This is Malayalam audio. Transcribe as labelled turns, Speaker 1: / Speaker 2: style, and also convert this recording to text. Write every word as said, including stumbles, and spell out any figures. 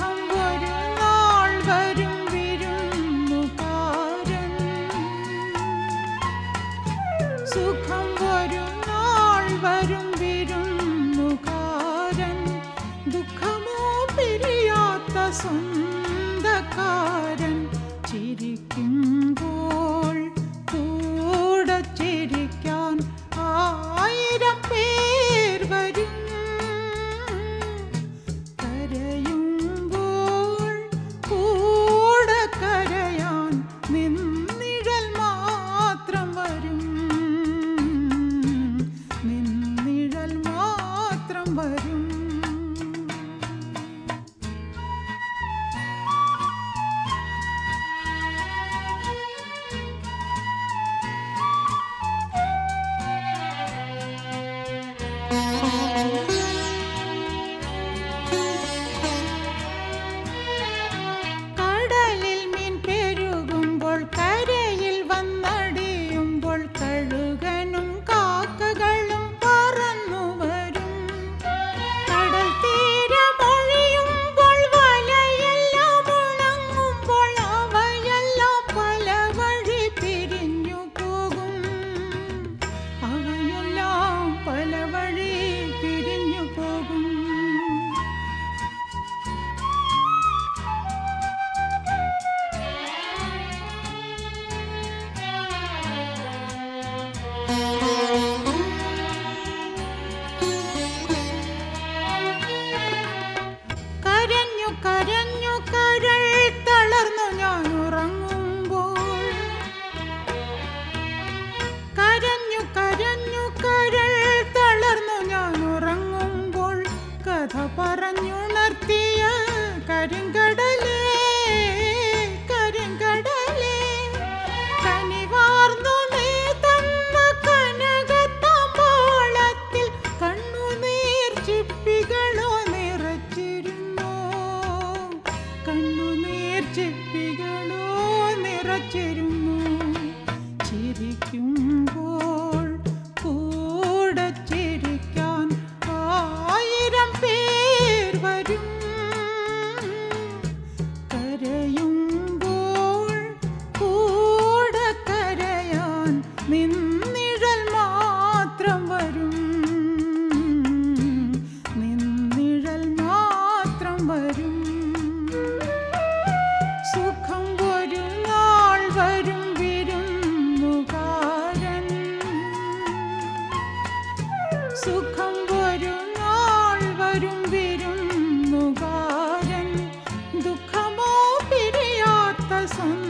Speaker 1: സുഖം ഒരു നാൾ വരും വിരുന്നുകാരൻ. സുഖം ഒരു നാൾ വരും വിരുന്നുകാരൻ. ദുഃഖമോ പിരിയാത്ത സ്വന്തക്കാരൻ. ചിരിക്കുമ്പോൾ കൂടെ ചിരിക്കാൻ ആയിരം പേർ വരും. കരയുമ്പോൾ കൂടെ കരയാൻ നിന്നിഴൽ മാത്രം വരും. നിന്നിഴൽ മാത്രം വരും. കടലിൽ മീൻ പെരുകുമ്പോൾ കരയിൽ വന്നടിയുമ്പോൾ കഴുകനും കാക്കകളും പറന്നു വരും. കടൽ തീരമൊഴിയുമ്പോൾ വലയെല്ലാം ഉണങ്ങുമ്പോൾ അവയെല്ലാം പല വഴി പിരിഞ്ഞു പോകും. അവയെല്ലാം പല വഴി പിരിഞ്ഞു പോകും. കരഞ്ഞു കരഞ്ഞു കരൾ തളർന്നു ഞാൻ ഉറങ്ങുമ്പോൾ. കരഞ്ഞു കരഞ്ഞു കരൾ തളർന്നു ഞാൻ ഉറങ്ങുമ്പോൾ കഥ പറഞ്ഞുണർത്തിയ കരിങ്കടലേ കരിങ്കടലേ കനിവാർന്നു നീ തന്ന കനകത്താമ്പാളത്തിൽ കണ്ണുനീർ ചിപ്പികളോ നിറച്ചിരുന്നു. കണ്ണുനീർ ചിപ്പികളോ നിറച്ചിരുന്നു. ചിരിക്കുമ്പോൾ കൂടെ ചിരിക്കാൻ ആയിരം പേർ വരും. കരയുമ്പോൾ കൂടെ കരയാൻ നിന്നിഴൽ മാത്രം വരും. നിന്നിഴൽ മാത്രം വരും. സുഖം ഒരു നാൾ വരും വിരുന്നുകാരൻ. സുഖം ഒരു നാൾ വരും വിരുന്നുകാരൻ. ദുഃഖമോ പിരിയാത്ത സ്വന്തം